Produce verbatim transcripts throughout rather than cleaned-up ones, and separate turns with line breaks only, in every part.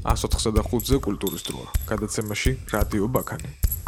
ას ოთხსა და ხუთზე კულტურის დროა. გადაცემაში რადიო ბაქანი.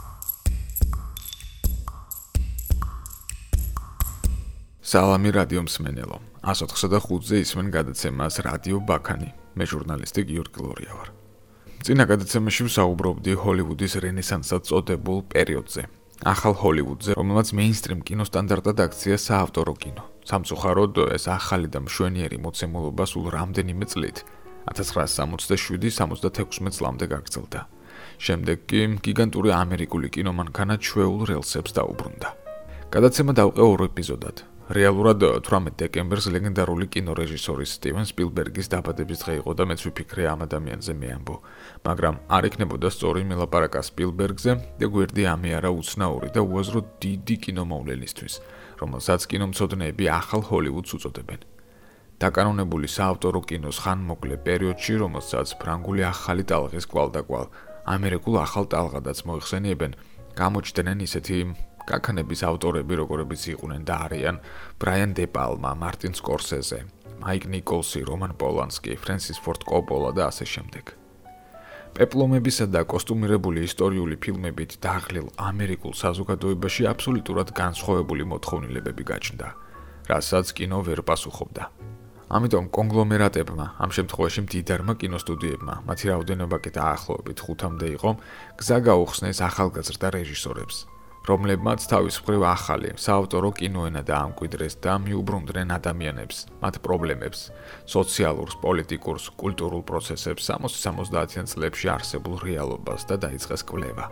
სალამი რადიო მსმენელო. ას ოთხსა და ხუთზე ისმენ გადაცემას რადიო ბაქანი. მე ჟურნალისტი გიორგი ლორია ვარ. წინა გადაცემაში ვსაუბრობდი ჰოლივუდის რენესანსად წოდებულ პერიოდზე. ახალ ჰოლივუდზე, რომელმაც მეინსტრიმ კინოსტანდარტად აქცია საავტორო კინო. სამწუხაროდ ეს ახალი და მშვენიერი მოცემულობა სულ რამდენიმე წლით ათას ცხრაასა სამოცდაშვიდი სამოცდათექვსმეტ წლამდე გაგრძელდა. შემდეგ კი გიგანტური ამერიკული კინომანქანა ჩვეულ რელსებს დაუბრუნდა. გადაცემა დავყე ორ ეპიზოდად. რეალურად თვრამეტ დეკემბერს ლეგენდარული კინორეჟისორის სტივენ სპილბერგის დაბადების დღე იყო და მეც ვიფიქრე ამ ადამიანზე მე ამბო, მაგრამ არ იქნებოდა სწორი მელაპარაკა სპილბერგზე და გვერდი ამი არა უცნაური და უაზრო დიდი კინომოვლენისთვის, რომელსაც კინომცოდნეები ახალ ჰოლივუდს უწოდებენ. დაკანონებული საავტორო კინოს ხანმოკლე პერიოდში, რომელსაც ფრანგული ახალი ტალღის კვალდაკვალ ამერიკულ ახალ ტალღადაც მოიხსენიებენ, გამოჩნდნენ ისეთი კაკანების ავტორები, როგორებიც იყვნენ და არიან ბრაიან დე პალმა, მარტინ სკორსეზე, მაიკ ნიკოლსი, რომან პოლანსკი, ფრენსის ფორდ კოპოლა და ასე შემდეგ. პეპლომებისა და კოსტუმირებული ისტორიული ფილმებით დაღლილ ამერიკულ საზოგადოებაში აბსოლუტურად განსხვავებული მოთხოვნილებები გაჩნდა, რასაც კინო ვერ პასუხობდა. ამიტომ კონგლომერატებმა, ამ შემთხვევაში მდიდარმა კინოსტუდიებმა, მათი რაოდენობა კი დაახლოებით ხუთამდე იყო, გზა გაუხსნეს ახალგაზრდა რეჟისორებს, რომლებმაც თავის მხრივ ახალი საავტორო კინოენა დაამკვიდრეს და მიუბრუნდნენ ადამიანებს, მათ პრობლემებს, სოციალურს, პოლიტიკურს, კულტურულ პროცესებს სამოცდაათიან წლებში არსებულ რეალობას და დაიწყეს კვლევა.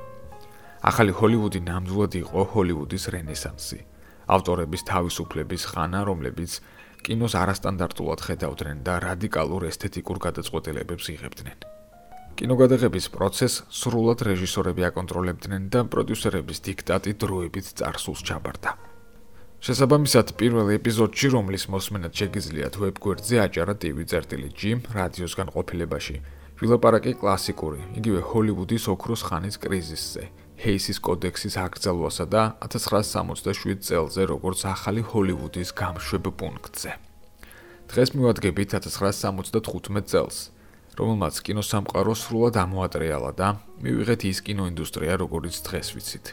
ახალი ჰოლივუდი ნამდვილად იყო ჰოლივუდის რენესანსი, ავტორების თავისუფლების ხანა, რომლებიც კინოს არასტანდარტულად ხედავდნენ და რადიკალურ ესთეტიკურ გადაწყვეტილებებს იღებდნენ. კინოგადაღების პროცესს სრულად რეჟისორები აკონტროლებდნენ და პროდიუსერების დიქტატი დროებით წარსულს ჩაბარდა. შესაბამისად, პირველ ეპიზოდში, რომლის მოსმენად შეგიძლიათ ვებგვერდზე აჭარა ტივი წერტილი ჯი რადიოსგან ყოფილებაში, ვილაპარაკე კლასიკური, იგივე ჰოლივუდის ოქროს ხანის კრიზისზე, ჰეისის კოდექსის აკრძალვასა და ათას ცხრაასა სამოცდაშვიდ წელზე, როგორც ახალი ჰოლივუდის გამშვებ პუნქტზე. დღეს მივადგებით ათას ცხრაასა სამოცდათხუთმეტ წელს, რომელმაც კინოსამყარო სრულად ამოატრიალა და მივიღეთ ის კინოინდუსტრია, როგორიც დღეს ვიცით.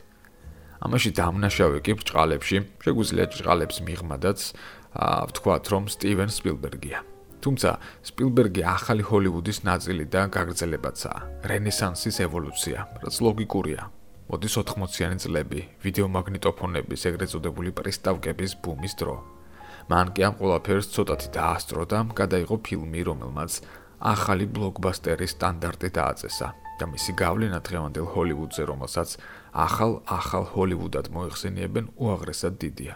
ამაში დამნაშავე კი ბრჭყალებში, შეგვიძლია ბრჭყალებს მიღმადაც ვთქვათ, რომ სტივენ სპილბერგია. თუმცა სპილბერგი ახალი ჰოლივუდის ნაწილი და გაგრძელებაცაა, რენესანსის ევოლუცია, რაც ლოგიკურია. მოდის ოთხმოციანი წლები, ვიდეომაგნიტოფონების, ეგრეთ წოდებული პრისტავკების ბუმის დრო. მან კი ამ ყველაფერს ცოტათი დაასწრო და გადაიღო ფილმი, რომელმაც ახალი ბლოკბასტერის სტანდარტი დააწესა და მისი გავლენა დღევანდელ ჰოლივუდზე, რომელსაც ახალ ახალ ჰოლივუდად მოიხსენიებენ, უაღრესად დიდია.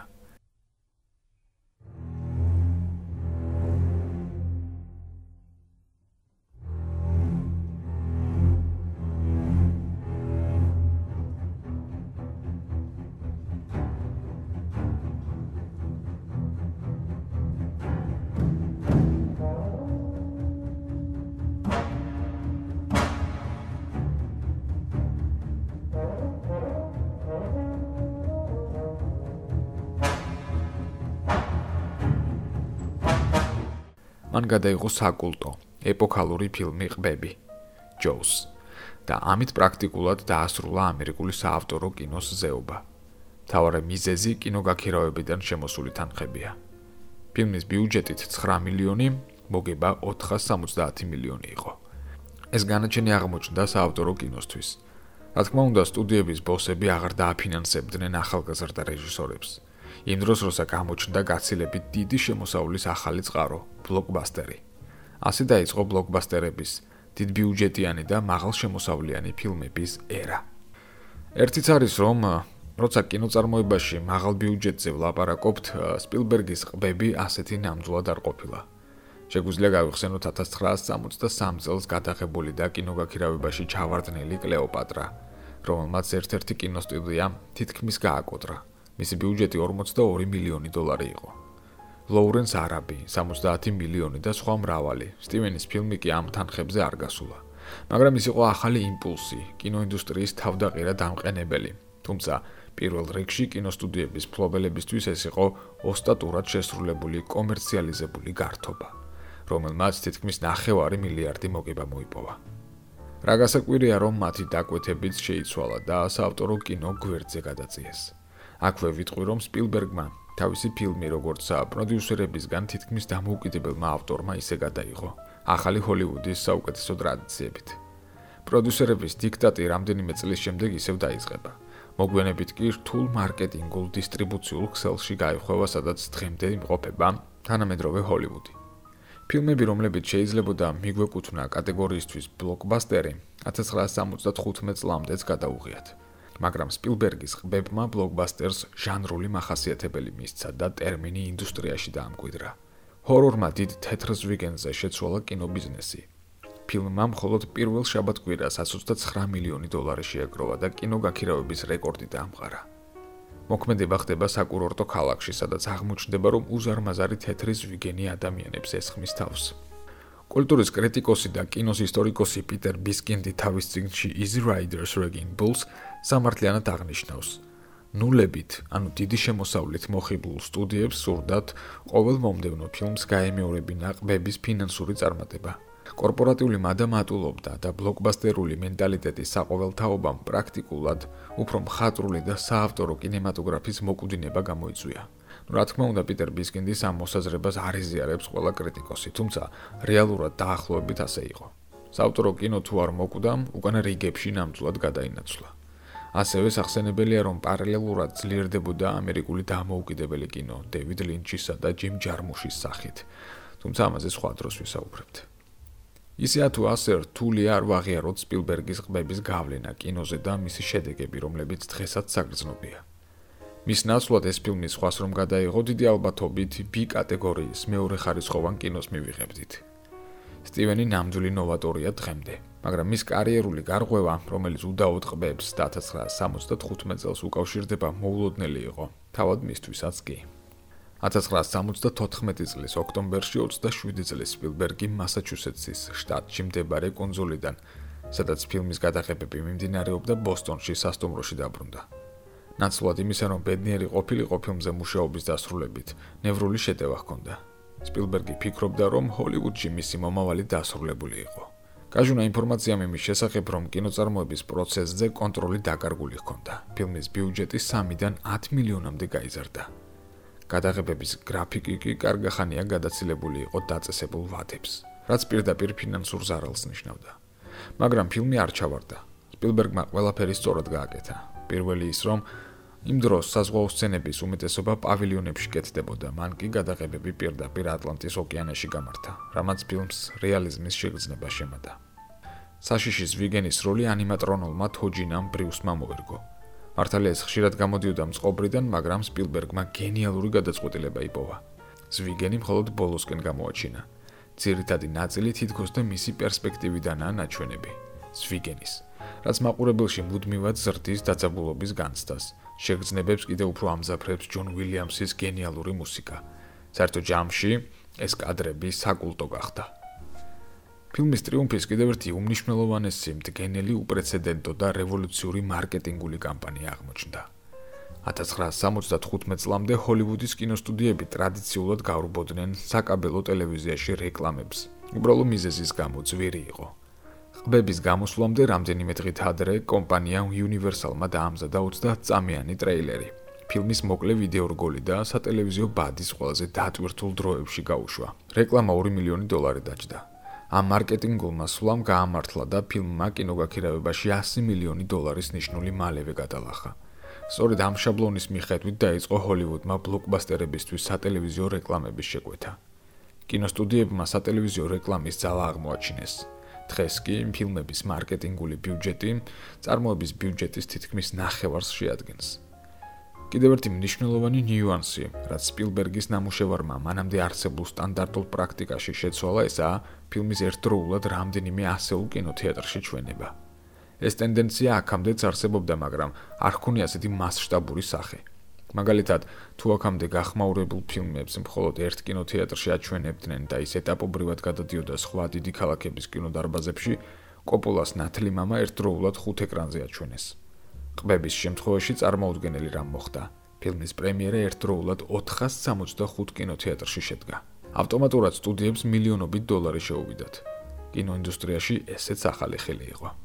მან გადაიღო საკულტო, ეპოქალური ფილმი ყბები, ჯოუს და ამით პრაქტიკულად დაასრულა ამერიკული საავტორო კინოს ზეობა. მთავარი მიზეზი კინოგაქირავებიდან შემოსული თანხებია. ფილმის ბიუჯეტით ცხრა მილიონი, მოგება ოთხასი სამოცდაათი მილიონი იყო. ეს განაჩენი აღმოჩნდა საავტორო კინოსთვის. რა თქმა უნდა, სტუდიების ბოსები აღარ დააფინანსებდნენ ახალგაზრდა რეჟისორებს. იმ დროს, როცა გამოჩნდა გაცილებით დიდი შემოსავლის ახალი წყარო, ბლოკბასტერი. ასე დაიწყო ბლოკბასტერების, დიდბიუჯეტიანი და მაღალშემოსავლიანი ფილმების ერა. ერთიც არის, რომ როცა კინოწარმოებაში მაღალ ბიუჯეტზე ვლაპარაკობთ, სპილბერგის ყბები ასეთი ნამდვილად არ ყოფილა. შეგვიძლია გავიხსენოთ ათას ცხრაასა სამოცდასამ წელს გადაღებული და კინოგაქირავებაში ჩავარდნილი კლეოპატრა, რომელმაც ერთ-ერთი კინოსტუდია თითქმის გააკოტრა. მისი ბიუჯეტი ორმოცდაორი მილიონი დოლარი იყო. ლოურენს არაბი, სამოცდაათი მილიონი და სხვა მრავალი. სტივენის ფილმი კი ამ თანხებზე არ გასულა. მაგრამ ის იყო ახალი იმპულსი, კინოინდუსტრიის თავდაყირა დამყენებელი. თუმცა პირველ რიგში კინოსტუდიების მფლობელებისთვის ეს იყო ოსტატურად შესრულებული კომერციალიზებული გართობა, რომელმაც თითქმის ნახევარი მილიარდი მოგება მოიპოვა. რა გასაკვირია, რომ მათი დაკვეთებიც შეიცვალა და საავტორო კინო გვერდზე გადაწიეს. აქვე ვიტყვი, რომ სპილბერგმა თავისი ფილმი, როგორც პროდიუსერებისგან თითქმის დამოუკიდებელმა ავტორმა ისე გადაიღო, ახალი ჰოლივუდის საუკეთესო ტრადიციებით. პროდიუსერების დიქტატი რამდენიმე წლის შემდეგ ისევ დაიწყება. მოგვიანებით კი რთულ მარკეტინგულ დისტრიბუციულ ქსელში გაიხვევა, სადაც დღემდე იმყოფება თანამედროვე ჰოლივუდი. ფილმები, რომლებიც შეიძლებოდა მიგვეკუთვნა კატეგორიისთვის ბლოკბასტერი, ათას ცხრაასი სამოცდათხუთმეტ წლამდეც გადაუღიათ. მაგრამ სპილბერგის ყბებმა ბლოკბასტერს ჟანრული მახასიათებელი მისცა და ტერმინი ინდუსტრიაში დაამკვიდრა. ჰორორმა დიდ თეთრ ზვიგენზე შეცვალა კინობიზნესი. ფილმმა მხოლოდ პირველ შაბათ-კვირას ოცდაცხრა მილიონი დოლარი შეაგროვა და კინოგაქირავების რეკორდი დაამყარა. მოქმედება ხდება საკურორტო ქალაქში, სადაც აღმოჩნდება, რომ უზარმაზარი თეთრი ზვიგენი ადამიანებს ესხმის თავს. კულტურის კრიტიკოსი და კინოს ისტორიკოსი პიტერ ბისკინდი თავის წიგნში Easy Riders Wrecking Balls სამართლიანად აღნიშნავს: ნულებით, ანუ დიდი შემოსავლით მოხიბლულ სტუდიებს სურდათ ყოველ მომდევნო ფილმს გაემეორებინა ყბების ფინანსური წარმატება. კორპორატიული მადა მატულობდა და ბლოკბასტერული მენტალიტეტის საყოველთაობამ პრაქტიკულად უფრო მხატვრული და საავტორო კინემატოგრაფის მოკვდინება გამოიწვია. რა თქმა უნდა, პიტერ ბისკინდის ამ მოსაზრებას არ ეზიარებს ყველა კრიტიკოსი, თუმცა რეალურად დაახლოებით ასე იყო. საავტორო კინო თუ არ მოკვდა, უკან რიგებში ნამდვილად გადაინაცვლა. ასევე სახსენებელია, რომ პარალელურად ძლიერდებოდა ამერიკული დამოუკიდებელი კინო დევიდ ლინჩისა და ჯიმ ჯარმუშის სახით, თუმცა ამაზე სხვა დროს ვისაუბრებთ. ისეა თუ ასე რთული არ ვაღიაროთ სპილბერგის ყბების გავლენა კინოზე და მისი შედეგები, რომლებიც დღესაც საგრძნობია. მის ნაცვლად ეს ფილმი სხვას რომ გადაიღო, დიდი ალბათობით B კატეგორიის მეორე ხარისხოვან კინოს მივიღებდით. სტივენი ნამდვილი ნოვატორია დღემდე, მაგრამ მის კარიერული გარღვევა, რომელიც უდაოდ ყბებს და ათას ცხრაასი სამოცდათხუთმეტ წელს უკავშირდება, მოულოდნელი იყო, თავად მისთვისაც კი. ათას ცხრაასი სამოცდათოთხმეტი წლის ოქტომბერში ოცდაშვიდი წლის სპილბერგი მასაჩუსეტსის შტატში მდებარე კუნძულიდან, სადაც ფილმის გადაღებები მიმდინარეობდა ბოსტონში სასტუმროში დაბრუნდა. ნაცვლად იმისა, რომ ბედნიერი ყოფილიყო ფილმზე მუშაობის დასრულებით, ნევრული შეტევა ჰქონდა. სპილბერგი ფიქრობდა, რომ ჰოლივუდში მისი მომავალი დასრულებული იყო. გაჟუნა ინფორმაციამ იმის შესახებ, რომ კინოწარმოების პროცესზე კონტროლი დაკარგული ჰქონდა. ფილმის ბიუჯეტი სამიდან ათ მილიონამდე გაიზარდა. გადაღებების გრაფიკი კი კარგახანია გადაცილებული იყო დაწესებულ ვადებს, რაც პირდაპირ ფინანსურ ზარალს ნიშნავდა. მაგრამ ფილმი არ ჩავარდა. სპილბერგმა ყველაფერი სწორად გააკეთა. პირველი ის, რომ იმ დროს საზღვაო სცენების უმეტესობა პავილიონებში კეთდებოდა, მან კი გადაღებები პირდაპირ ატლანტის ოკეანეში გამართა, რამაც ფილმს რეალიზმის შეგრძნება შემატა. საშიში ზვიგენის როლი ანიმატრონულმა თოჯინამ ბრიუსმა მოერგო. მართალია ეს ხშირად გამოდიოდა მწყობრიდან, მაგრამ სპილბერგმა გენიალური გადაწყვეტილება იპოვა. ზვიგენი მხოლოდ ბოლოსკენ გამოაჩინა. ძირითადი ნაწილი თითქოს და მისი პერსპექტივიდანაა ნაჩვენები. ზვიგენის, რაც მაყურებელში მუდმივად ზრდის დაძაბულობის განცდას, შეგრძნებებს კიდევ უფრო ამძაფრებს ჯონ უილიამსის გენიალური მუსიკა. საერთო ჯამში ეს კადრები საკულტო გახდა. ფილმის ტრიუმფის კიდევ ერთი უმნიშვნელოვანესი მდგენელი უპრეცედენტო და რევოლუციური მარკეტინგული კამპანია აღმოჩნდა. ათას ცხრაასი სამოცდათხუთმეტ წლამდე ჰოლივუდის კინოსტუდიები ტრადიციულად გავრბოდნენ საკაბელო ტელევიზიაში რეკლამებს. უბრალო მიზეზის გამო ძვირი იყო. ყბების გამოსვლამდე რამდენიმე დღით ადრე კომპანია Universal-მა დაამზადა ოცდაათწამიანი ტრეილერი. ფილმის მოკლე ვიდეორგოლი და სატელევიზიო ბადის ყველაზე დატვირთულ დროებში გაუშვა. რეკლამა ორი მილიონი დოლარი დაჯდა. ამ მარკეტინგულმა სვლამ გაამართლა და ფილმმა კინოგაქირავებაში ასი მილიონი დოლარის ნიშნული მალევე გადალახა. სწორედ ამ შაბლონის მიხედვით დაიწყო ჰოლივუდმა ბლოკბასტერებისთვის სატელევიზიო რეკლამების შეკვეთა. კინოსტუდიებმა სატელევიზიო რეკლამის ძალა აღმოაჩინეს. დღეს კი ფილმების მარკეტინგული ბიუჯეტი წარმოების ბიუჯეტის თითქმის ნახევარს შეადგენს. კიდევ ერთი მნიშვნელოვანი ნიუანსი, რაც სპილბერგის ნამუშევარმა მანამდე არსებულ სტანდარტულ პრაქტიკაში შეცვალა, ესაა ფილმის ერთდროულად რამდენიმე ასეულ კინოთეატრში ჩვენება. ეს ტენდენცია აქამდეც არსებობდა, მაგრამ არ ჰქონია ასეთი მასშტაბური სახე. მაგალითად, თუ აქამდე გახმაურებულ ფილმებს მხოლოდ ერთ კინოთეატრში აჩვენებდნენ და ის ეტაპობრივად გადადიოდა სხვა დიდი ქალაქების კინოდარბაზებში, კოპოლას ნათლი მამა ერთდროულად ხუთ ეკრანზე აჩვენეს. ყბების შემთხვევაში წარმოუდგენელი რამ მოხდა. ფილმის პრემიერა ერთდროულად ოთხას სამოცდახუთ კინოთეატრში შედგა. ავტომატურად სტუდიებს მილიონობით დოლარი შეუვიდათ. კინოინდუსტრიაში ესეც ახალი ხილი იყო.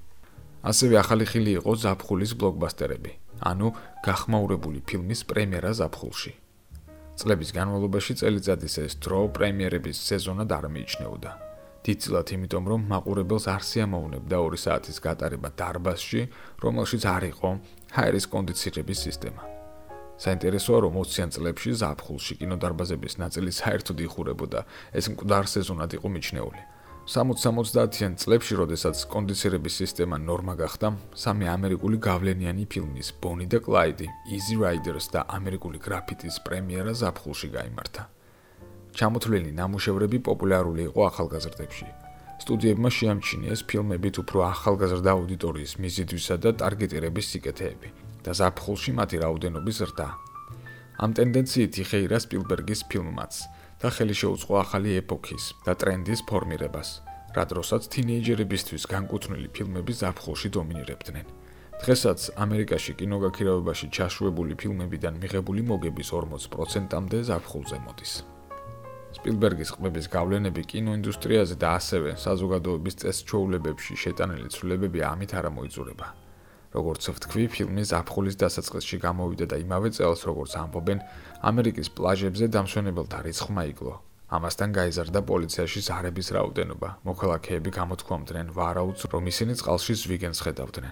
ასევე ახალი ხილი იყო ზაფხულის ბლოკბასტერები, ანუ გახმაურებული ფილმის პრემიერა ზაფხულში. წლების განმავლობაში წელიწადის ეს დრო პრემიერების სეზონად არ მიიჩნეოდა. დიდწილად იმიტომ, რომ მაყურებელს არ სიამოვნებდა ორი საათის გატარება დარბაზში, რომელშიც არ იყო ჰაერის კონდიცირების სისტემა. საინტერესოა, რომ ოციან წლებში ზაფხულში კინოდარბაზების ნაწილი საერთოდ იხურებოდა, ეს მკვდარ სეზონად იყო მიჩნეული. სამოც-სამოცდაათიან წლებში, როდესაც კონდიცირების სისტემა ნორმა გახდა, სამი ამერიკული გავლენიანი ფილმის ბონი და კლაიდი, Easy Riders და ამერიკული გრაფიტის პრემიერა ზაფხულში გაიმართა. ჩამოთვლილი ნამუშევრები პოპულარული იყო ახალგაზრდებში. სტუდიებმა შეამჩნიეს ფილმებით უფრო ახალგაზრდა აუდიტორიის მიზიდვისა და ტარგეტირების სიკეთეები და ზაფხულში მათი რაოდენობის ზრდა. ამ ტენდენციით იხეირა სპილბერგის ფილმმაც და ხელი შეუწყო ახალი ეპოქის და ტრენდის ფორმირებას, რა დროსაც თინეიჯერებისთვის განკუთვნილი ფილმები ზაფხულში დომინირებდნენ. დღესაც ამერიკაში კინოგაქირავებაში ჩაშვებული ფილმებიდან მიღებული მოგების ორმოც პროცენტამდე ზაფხულზე მოდის. სპილბერგის ყბების გავლენები კინოინდუსტრიაზე და ასევე საზოგადოების წესჩვეულებებში შეტანილი ცვლილებები ამით არ მოიძურება. როგორც ვთქვი, ფილმი ზაფხულის დასაწყისში გამოვიდა და იმავე წელს, როგორც ამბობენ, ამერიკის პლაჟებზე დამსვენებელთა რიცხვმა იკლო. ამასთან გაიზარდა პოლიციაში ზარების რაოდენობა. მოქალაქეები გამოთქვამდნენ ვარაუდს, რომ ისინი წყალში ზვიგენს ხედავდნენ.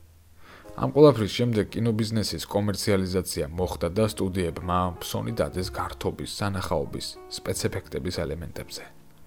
ამ ყველაფრის შემდეგ კინობიზნესის კომერციალიზაცია მოხდა და სტუდიებმა ფსონი დადეს გართობის, სანახაობის, სპეცეფექტების ელემენტებზე.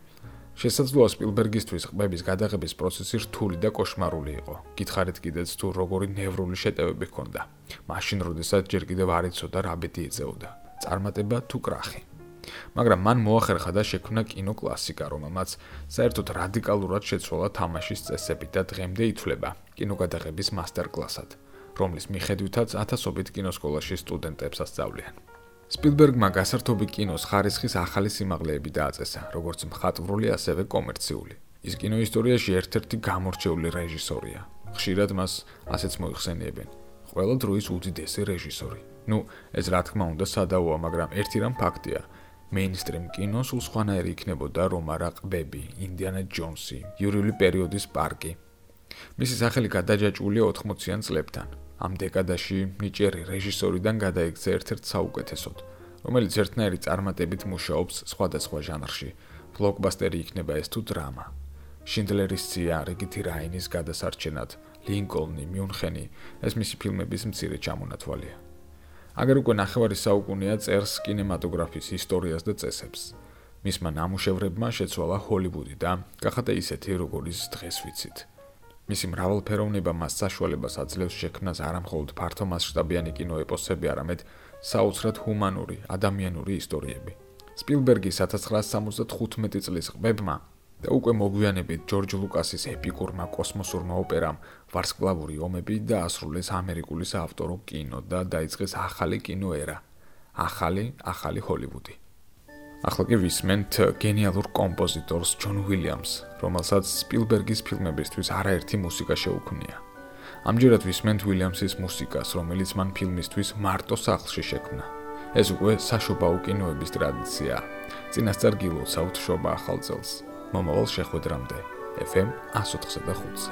შესაძლოა სპილბერგისთვის ყბების გადაღების პროცესი რთული და კოშმარული იყო. გითხარით კიდეც თუ როგორი ნევრული შეტევები ჰქონდა. მაშინ, როდესაც ჯერ კიდევ არ იცოდა რა ბედი ეწეოდა, წარმატება თუ კრახი. მაგრამ მან მოახერხა და შექმნა კინოკლასიკა, რომელმაც საერთოდ რადიკალურად შეცვალა თამაშის წესები და დღემდე ითვლება კინოგადაღების მასტერკლასად, რომლის მიხედვითაც ათასობით კინოსკოლაში სტუდენტებს ასწავლიან. სპილბერგმა გასართობი კინოს ხარისხის ახალი სიმაღლეები დააწესა, როგორც მხატვრული, ასევე კომერციული. ის კინოისტორიაში ერთ-ერთი გამორჩეული რეჟისორია. ხშირად მას ასეც მოიხსენიებენ. ყველა დროის უდიდესი რეჟისორი. ნუ, ეს რა თქმა უნდა სადავოა, მაგრამ ერთი რამ ფაქტია. მეინსტრიმ კინო სულ სხვანაირი იქნებოდა, რომ არა ყბები, ინდიანა ჯონსი, იურიული პერიოდის პარკი. მისი სახელი გადაჯაჭვულია ოთხმოციან წლებთან. ამ დეკადაში ნიჭიერი რეჟისორიდან გადაიქცა ერთ-ერთ საუკეთესოდ, რომელიც ერთნაირი წარმატებით მუშაობს სხვადასხვა ჟანრში. ბლოკბასტერი იქნება ეს თუ დრამა. შინდლერის სია, რიგითი რაინის გადასარჩენად, ლინკოლნი, მიუნხენი, ეს მისი ფილმების მცირე ჩამონათვალია. აგერ უკვე ნახევარი საუკუნეა წერს კინემატოგრაფის ისტორიას და წესებს. მისმა ნამუშევრებმა შეცვალა ჰოლივუდი და გახადა ისეთი, როგორიც დღეს ვიცით. მისი მრავალფეროვნება მას საშუალებას აძლევს შექმნას არამხოლოდ ფართომასშტაბიანი კინოეპოსები, არამედ საოცრად ჰუმანური, ადამიანური ისტორიები. სპილბერგის ათას ცხრაასი სამოცდათხუთმეტი წლის ყბებმა და უკვე მოგვიანებით ჯორჯ ლუკასის ეპიკურმა კოსმოსურმა ოპერამ ვარსკვლავური ომები დაასრულეს ამერიკული საავტორო კინო და დაიწყეს ახალი კინოერა, ახალი, ახალი ჰოლივუდი. ახლა კი ვისმენთ გენიალურ კომპოზიტორს ჯონ უილიამს, რომელსაც სპილბერგის ფილმებისთვის არაერთი მუსიკა შეუქმნია. ამჯერად ვისმენთ უილიამსის მუსიკას, რომელიც მან ფილმისთვის მარტო სახლში შექმნა. ეს უკვე საშობაო კინოების ტრადიციაა. წინასწარ გილოცავთ შობა ახალ წელს. მომავალ შეხვედრამდე ეფ ემ εκατს ოთხდაოთხზე.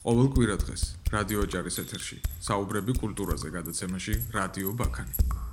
ყოველ კვირა დღეს რადიო ოჯარის ეთერში საუბრები კულტურაზე გადაცემაში რადიო ბაქანი.